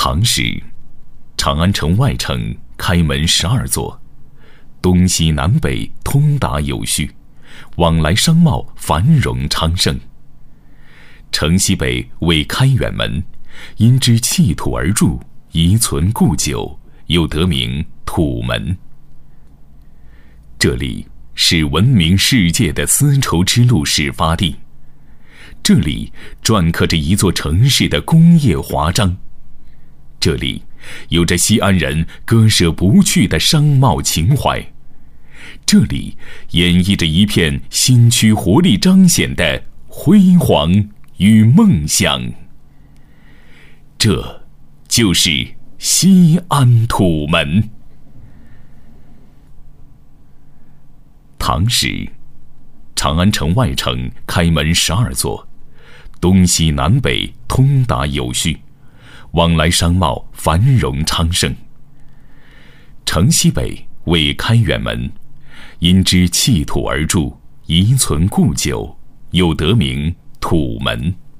唐时，长安城外城开门12座，东西南北通达有序，往来商贸繁荣昌盛。城西北为开远门，因之弃土而筑，遗存故旧，又得名土门。这里是闻名世界的丝绸之路始发地，这里篆刻着一座城市的工业华章，这里有着西安人割舍不去的商贸情怀，这里演绎着一片新区活力彰显的辉煌与梦想。这就是西安土门。唐时，长安城外城开门12座，东西南北通达有序，往来商贸繁荣昌盛。城西北为开远门，因之弃土而筑，遗存故旧，又得名土门。